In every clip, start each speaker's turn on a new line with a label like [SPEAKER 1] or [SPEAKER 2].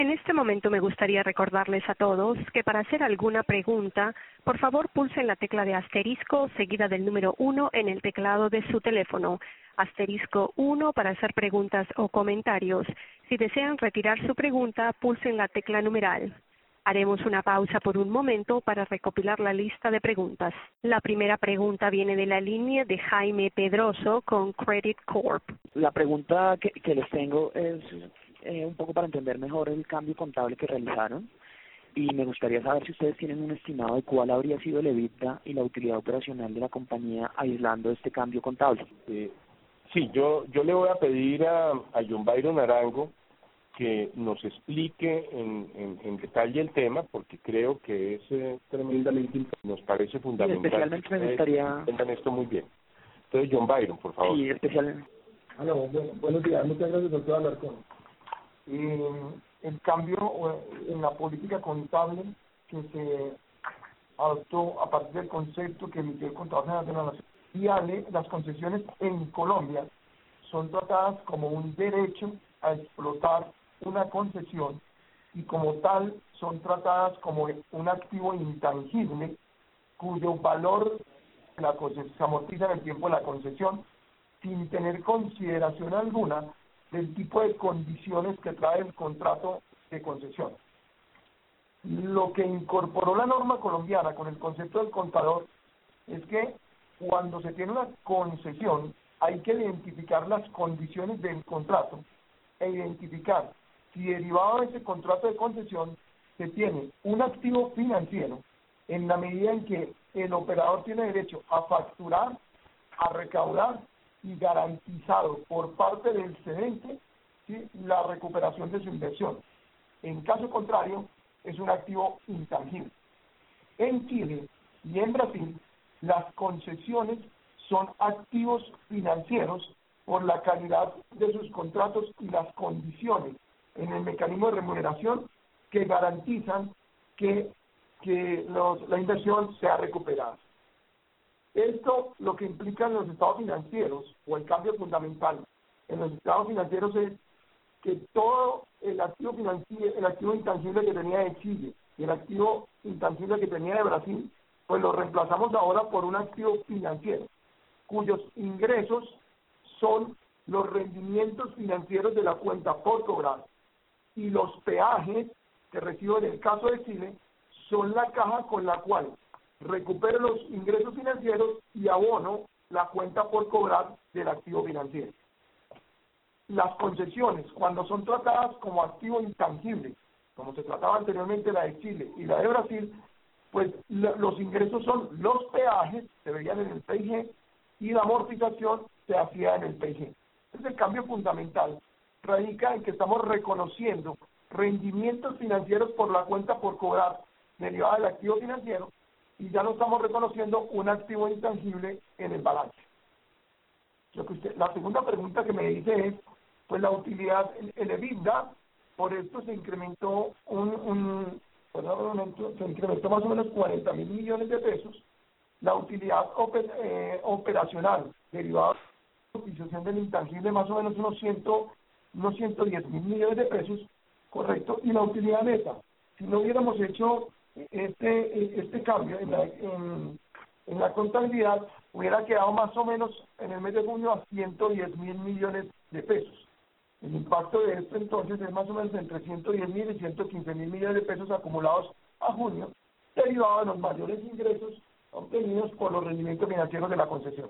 [SPEAKER 1] En este momento me gustaría recordarles a todos que para hacer alguna pregunta, por favor pulsen la tecla de asterisco seguida del número 1 en el teclado de su teléfono. Asterisco 1 para hacer preguntas o comentarios. Si desean retirar su pregunta, pulsen la tecla numeral. Haremos una pausa por un momento para recopilar la lista de preguntas. La primera pregunta viene de la línea de Jaime Pedroso con Credit Corp.
[SPEAKER 2] La pregunta que les tengo es un poco para entender mejor el cambio contable que realizaron y me gustaría saber si ustedes tienen un estimado de cuál habría sido el EBITDA y la utilidad operacional de la compañía aislando este cambio contable.
[SPEAKER 3] Sí, yo le voy a pedir a John Byron Arango que nos explique en detalle el tema, porque creo que es tremendamente importante, nos parece fundamental.
[SPEAKER 2] Sí, especialmente me gustaría...
[SPEAKER 3] Entiendan esto muy bien. Entonces, John Byron, por favor.
[SPEAKER 2] Sí, especialmente.
[SPEAKER 4] Bueno, buenos días, muchas gracias, doctor Alarcón. El cambio en la política contable que se adoptó a partir del concepto que emitió el Contador General de la Nación, y las concesiones en Colombia son tratadas como un derecho a explotar una concesión y como tal son tratadas como un activo intangible cuyo valor se amortiza en el tiempo de la concesión sin tener consideración alguna del tipo de condiciones que trae el contrato de concesión. Lo que incorporó la norma colombiana con el concepto del contador es que cuando se tiene una concesión hay que identificar las condiciones del contrato e identificar si derivado de ese contrato de concesión se tiene un activo financiero en la medida en que el operador tiene derecho a facturar, a recaudar y garantizado por parte del cedente, ¿sí?, la recuperación de su inversión. En caso contrario, es un activo intangible. En Chile y en Brasil, las concesiones son activos financieros por la calidad de sus contratos y las condiciones en el mecanismo de remuneración que garantizan que la inversión sea recuperada. Esto lo que implica en los estados financieros, o el cambio fundamental en los estados financieros, es que todo el activo financiero, el activo intangible que tenía de Chile y el activo intangible que tenía de Brasil, pues lo reemplazamos ahora por un activo financiero, cuyos ingresos son los rendimientos financieros de la cuenta por cobrar, y los peajes que recibo en el caso de Chile son la caja con la cual recupero los ingresos financieros y abono la cuenta por cobrar del activo financiero. Las concesiones, cuando son tratadas como activo intangible, como se trataba anteriormente la de Chile y la de Brasil, pues los ingresos son los peajes, se veían en el PIG, y la amortización se hacía en el PIG. Entonces el cambio fundamental radica en que estamos reconociendo rendimientos financieros por la cuenta por cobrar derivada del activo financiero y ya no estamos reconociendo un activo intangible en el balance. La segunda pregunta que me dice es, pues la utilidad, el EBITDA, por esto se incrementó se incrementó más o menos 40.000 millones de pesos. La utilidad operacional derivada de la utilización del intangible más o menos unos 110.000 millones de pesos, correcto, y la utilidad neta. Si no hubiéramos hecho este cambio en la contabilidad, hubiera quedado más o menos en el mes de junio a 110.000 millones de pesos. El impacto de esto entonces es más o menos entre 110.000 y 115.000 millones de pesos acumulados a junio, derivado de los mayores ingresos obtenidos por los rendimientos financieros de la concesión.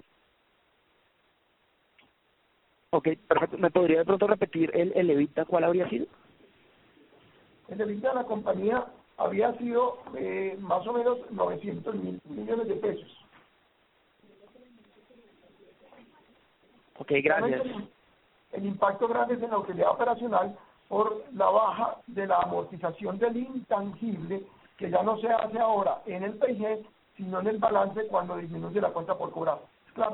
[SPEAKER 2] Ok, perfecto. ¿Me podría de pronto repetir el EBITDA cuál habría sido?
[SPEAKER 4] El EBITDA de la compañía había sido más o menos 900.000 millones de pesos.
[SPEAKER 2] Ok, gracias.
[SPEAKER 4] El impacto grande es en la utilidad operacional por la baja de la amortización del intangible, que ya no se hace ahora en el PIG, sino en el balance cuando disminuye la cuenta por cobrar. Claro.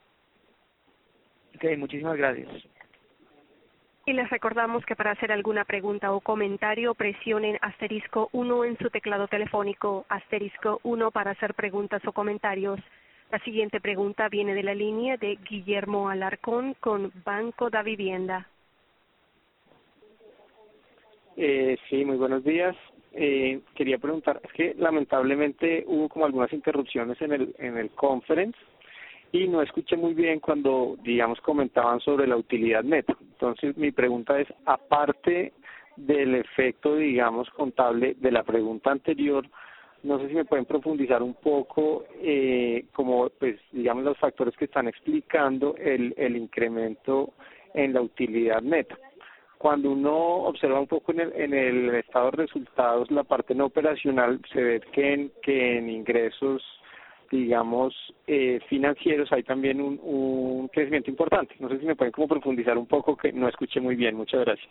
[SPEAKER 2] Ok, muchísimas gracias.
[SPEAKER 1] Y les recordamos que para hacer alguna pregunta o comentario presionen asterisco 1 en su teclado telefónico, asterisco 1 para hacer preguntas o comentarios. La siguiente pregunta viene de la línea de Guillermo Alarcón con Banco da Vivienda.
[SPEAKER 5] Sí, muy buenos días. Quería preguntar, es que lamentablemente hubo como algunas interrupciones en el conference y no escuché muy bien cuando, digamos, comentaban sobre la utilidad neta. Entonces, mi pregunta es, aparte del efecto, digamos, contable de la pregunta anterior, no sé si me pueden profundizar un poco, como, pues, digamos, los factores que están explicando el incremento en la utilidad neta. Cuando uno observa un poco en el estado de resultados, la parte no operacional, se ve que en ingresos, digamos, financieros hay también un crecimiento importante. No sé si me pueden como profundizar un poco, que no escuché muy bien. Muchas gracias.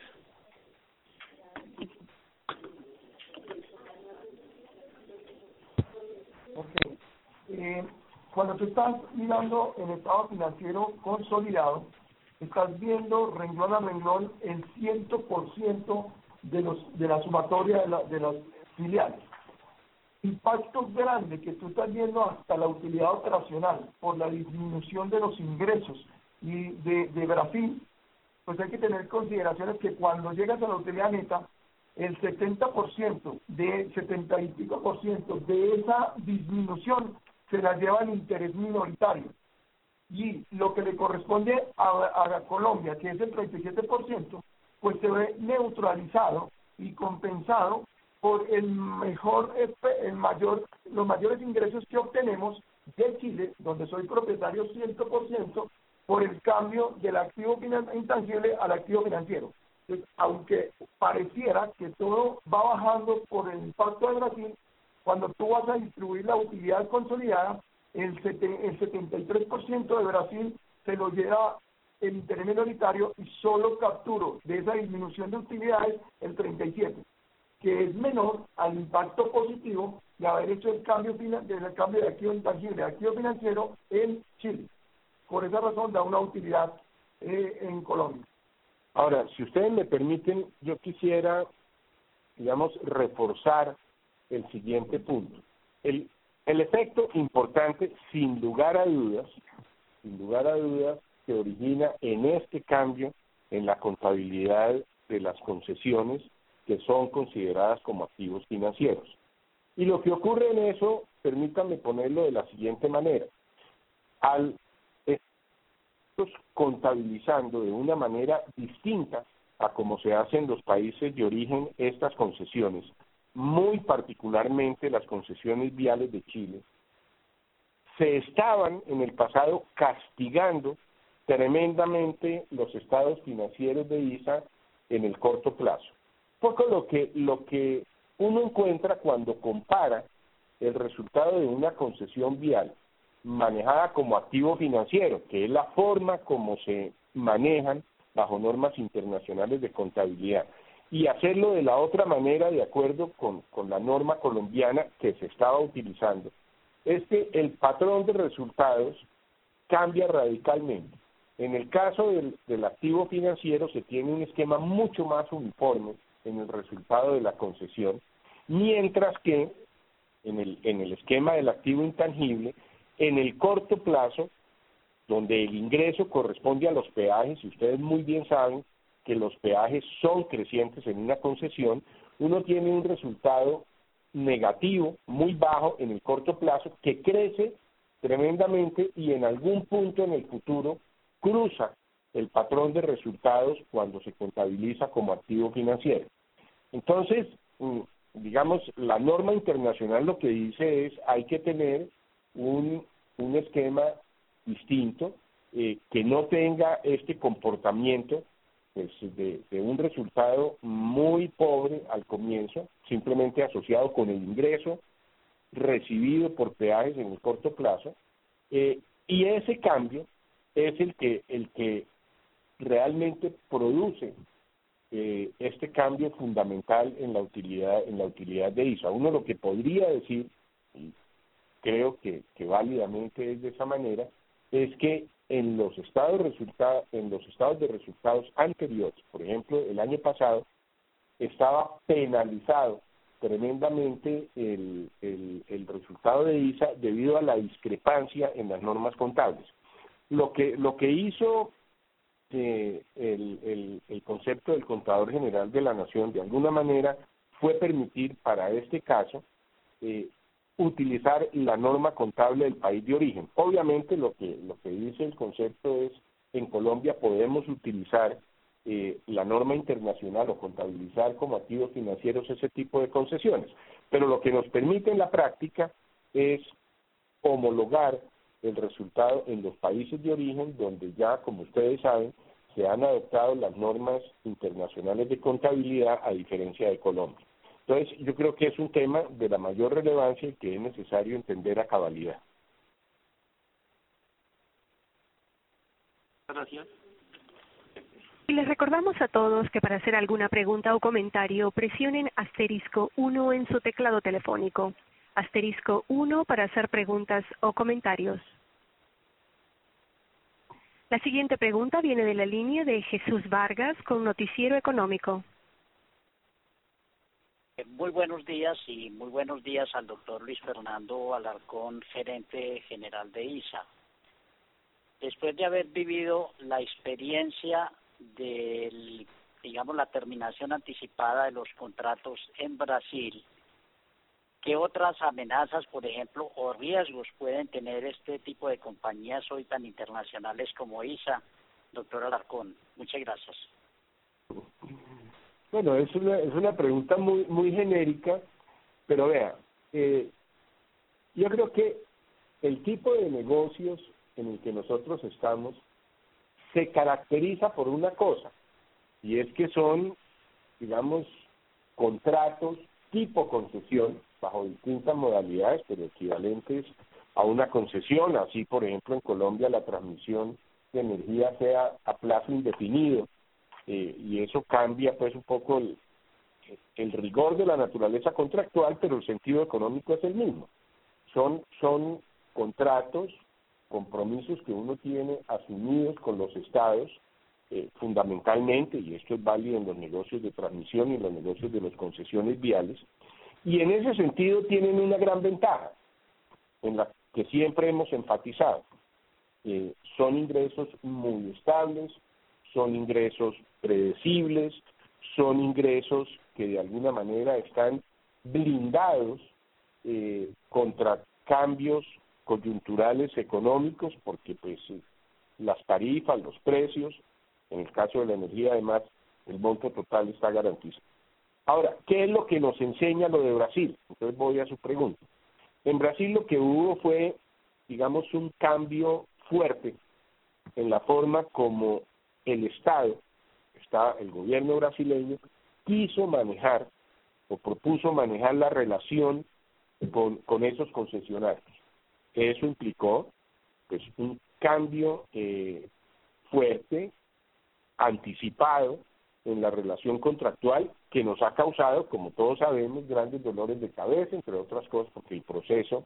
[SPEAKER 4] Ok. Cuando tú estás mirando el estado financiero consolidado, estás viendo renglón a renglón el 100% de la sumatoria de las filiales. Impacto grande que tú estás viendo hasta la utilidad operacional por la disminución de los ingresos y de Brasil, pues hay que tener consideraciones que cuando llegas a la utilidad neta, el 70%, de 70 y pico por ciento de esa disminución se la lleva el interés minoritario. Y lo que le corresponde a Colombia, que es el 37%, pues se ve neutralizado y compensado por los mayores ingresos que obtenemos de Chile, donde soy propietario 100%, por el cambio del activo intangible al activo financiero. Entonces, aunque pareciera que todo va bajando por el impacto de Brasil, cuando tú vas a distribuir la utilidad consolidada, el 73% de Brasil se lo lleva el interés minoritario y solo capturo de esa disminución de utilidades el 37%, que es menor al impacto positivo de haber hecho el cambio de activo intangible a activo financiero en Chile. Por esa razón da una utilidad en Colombia.
[SPEAKER 3] Ahora, si ustedes me permiten, yo quisiera, digamos, reforzar el siguiente punto. El efecto importante, sin lugar a dudas, que origina en este cambio en la contabilidad de las concesiones que son consideradas como activos financieros. Y lo que ocurre en eso, permítanme ponerlo de la siguiente manera. Al contabilizando de una manera distinta a como se hace en los países de origen estas concesiones, muy particularmente las concesiones viales de Chile, se estaban en el pasado castigando tremendamente los estados financieros de ISA en el corto plazo. Poco lo que uno encuentra cuando compara el resultado de una concesión vial manejada como activo financiero, que es la forma como se manejan bajo normas internacionales de contabilidad, y hacerlo de la otra manera de acuerdo con la norma colombiana que se estaba utilizando, es que el patrón de resultados cambia radicalmente. En el caso del activo financiero se tiene un esquema mucho más uniforme en el resultado de la concesión, mientras que en el esquema del activo intangible, en el corto plazo, donde el ingreso corresponde a los peajes, y ustedes muy bien saben que los peajes son crecientes en una concesión, uno tiene un resultado negativo, muy bajo en el corto plazo, que crece tremendamente y en algún punto en el futuro cruza el patrón de resultados cuando se contabiliza como activo financiero. Entonces, digamos, la norma internacional lo que dice es hay que tener un esquema distinto que no tenga este comportamiento pues, de un resultado muy pobre al comienzo, simplemente asociado con el ingreso recibido por peajes en el corto plazo, y ese cambio es el que realmente produce este cambio fundamental en la utilidad de ISA. Uno lo que podría decir, y creo que válidamente es de esa manera, es que en los estados de resultados anteriores, por ejemplo, el año pasado, estaba penalizado tremendamente el resultado de ISA debido a la discrepancia en las normas contables. Lo que hizo el concepto del Contador General de la Nación, de alguna manera, fue permitir para este caso utilizar la norma contable del país de origen. Obviamente lo que dice el concepto es, en Colombia podemos utilizar la norma internacional o contabilizar como activos financieros ese tipo de concesiones, pero lo que nos permite en la práctica es homologar el resultado en los países de origen, donde ya, como ustedes saben, se han adoptado las normas internacionales de contabilidad, a diferencia de Colombia. Entonces, yo creo que es un tema de la mayor relevancia y que es necesario entender a cabalidad.
[SPEAKER 5] Gracias.
[SPEAKER 1] Y les recordamos a todos que para hacer alguna pregunta o comentario presionen *1 en su teclado telefónico. *1 para hacer preguntas o comentarios. La siguiente pregunta viene de la línea de Jesús Vargas con Noticiero Económico.
[SPEAKER 6] Muy buenos días y muy buenos días al doctor Luis Fernando Alarcón, gerente general de ISA. Después de haber vivido la experiencia de, digamos, la terminación anticipada de los contratos en Brasil, ¿qué otras amenazas, por ejemplo, o riesgos pueden tener este tipo de compañías hoy tan internacionales como ISA? Doctor Alarcón, muchas gracias.
[SPEAKER 3] Bueno, es una pregunta muy genérica, pero vea, yo creo que el tipo de negocios en el que nosotros estamos se caracteriza por una cosa, y es que son, digamos, contratos tipo concesión, bajo distintas modalidades, pero equivalentes a una concesión. Así, por ejemplo, en Colombia la transmisión de energía sea a plazo indefinido, y eso cambia pues un poco el rigor de la naturaleza contractual, pero el sentido económico es el mismo. Son contratos, compromisos que uno tiene asumidos con los estados, fundamentalmente, y esto es válido en los negocios de transmisión y en los negocios de las concesiones viales, y en ese sentido tienen una gran ventaja, en la que siempre hemos enfatizado. Son ingresos muy estables, son ingresos predecibles, son ingresos que de alguna manera están blindados contra cambios coyunturales económicos, porque pues las tarifas, los precios, en el caso de la energía además, el monto total está garantizado. Ahora, ¿qué es lo que nos enseña lo de Brasil? Entonces voy a su pregunta. En Brasil lo que hubo fue, digamos, un cambio fuerte en la forma como el Estado, el gobierno brasileño, quiso manejar o propuso manejar la relación con esos concesionarios. Eso implicó pues un cambio fuerte, anticipado en la relación contractual, que nos ha causado, como todos sabemos, grandes dolores de cabeza, entre otras cosas, porque el proceso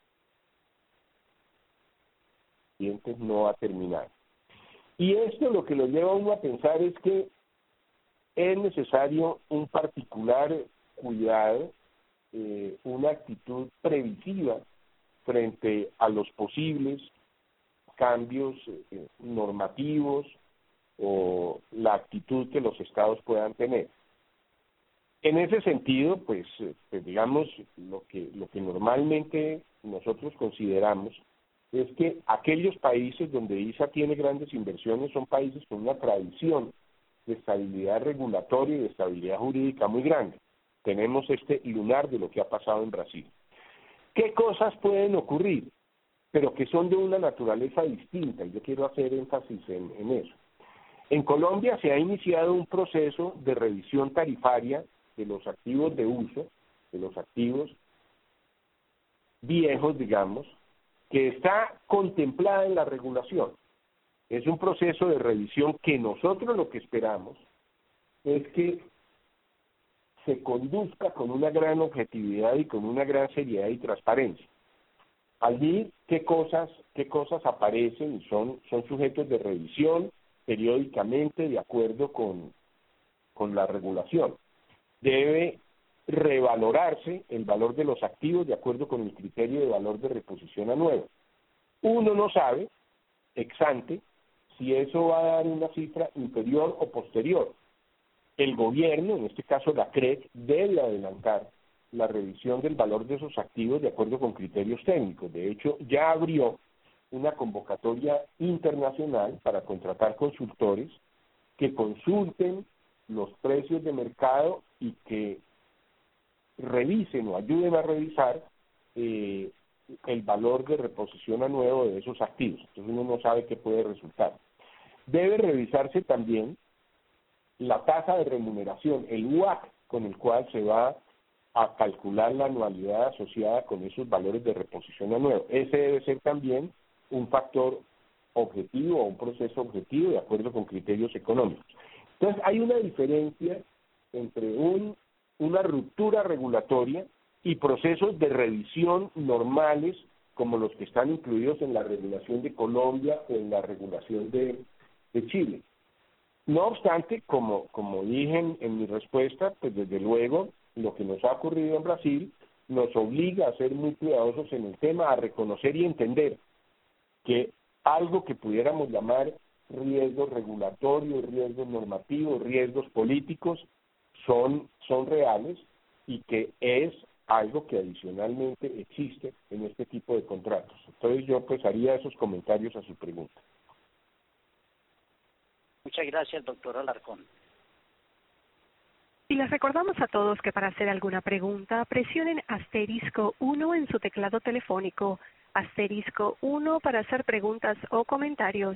[SPEAKER 3] no ha terminado. Y esto lo que lo lleva a uno a pensar es que es necesario un particular cuidado, una actitud previsiva frente a los posibles cambios normativos o la actitud que los estados puedan tener. En ese sentido, pues digamos, lo que normalmente nosotros consideramos es que aquellos países donde ISA tiene grandes inversiones son países con una tradición de estabilidad regulatoria y de estabilidad jurídica muy grande. Tenemos este lunar de lo que ha pasado en Brasil. ¿Qué cosas pueden ocurrir? Pero que son de una naturaleza distinta, y yo quiero hacer énfasis en eso. En Colombia se ha iniciado un proceso de revisión tarifaria de los activos de uso, de los activos viejos, digamos, que está contemplada en la regulación. Es un proceso de revisión que nosotros lo que esperamos es que se conduzca con una gran objetividad y con una gran seriedad y transparencia. Allí, ¿qué cosas aparecen y son sujetos de revisión periódicamente de acuerdo con la regulación? Debe revalorarse el valor de los activos de acuerdo con el criterio de valor de reposición anual. Uno no sabe, ex ante, si eso va a dar una cifra inferior o posterior. El gobierno, en este caso la CREC, debe adelantar la revisión del valor de esos activos de acuerdo con criterios técnicos. De hecho, ya abrió una convocatoria internacional para contratar consultores que consulten los precios de mercado y que revisen o ayuden a revisar el valor de reposición a nuevo de esos activos. Entonces uno no sabe qué puede resultar. Debe revisarse también la tasa de remuneración, el WACC con el cual se va a calcular la anualidad asociada con esos valores de reposición a nuevo. Ese debe ser también un factor objetivo o un proceso objetivo de acuerdo con criterios económicos. Entonces hay una diferencia entre una ruptura regulatoria y procesos de revisión normales como los que están incluidos en la regulación de Colombia o en la regulación de Chile. No obstante, como dije en mi respuesta, pues desde luego lo que nos ha ocurrido en Brasil nos obliga a ser muy cuidadosos en el tema, a reconocer y entender que algo que pudiéramos llamar riesgos regulatorios, riesgos normativos, riesgos políticos, son reales y que es algo que adicionalmente existe en este tipo de contratos. Entonces yo pues haría esos comentarios a su pregunta.
[SPEAKER 6] Muchas gracias, doctor Alarcón.
[SPEAKER 1] Y les recordamos a todos que para hacer alguna pregunta presionen *1 en su teclado telefónico, *1 para hacer preguntas o comentarios.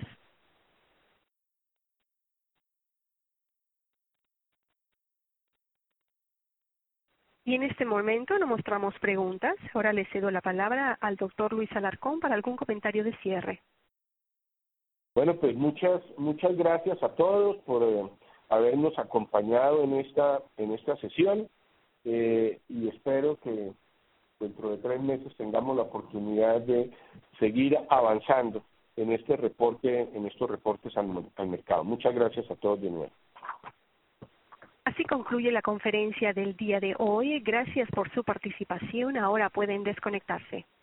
[SPEAKER 1] Y en este momento no mostramos preguntas. Ahora le cedo la palabra al doctor Luis Alarcón para algún comentario de cierre.
[SPEAKER 3] Bueno, pues muchas gracias a todos por habernos acompañado en esta sesión y espero que dentro de 3 meses tengamos la oportunidad de seguir avanzando en estos reportes al mercado. Muchas gracias a todos de nuevo.
[SPEAKER 1] Así concluye la conferencia del día de hoy. Gracias por su participación. Ahora pueden desconectarse.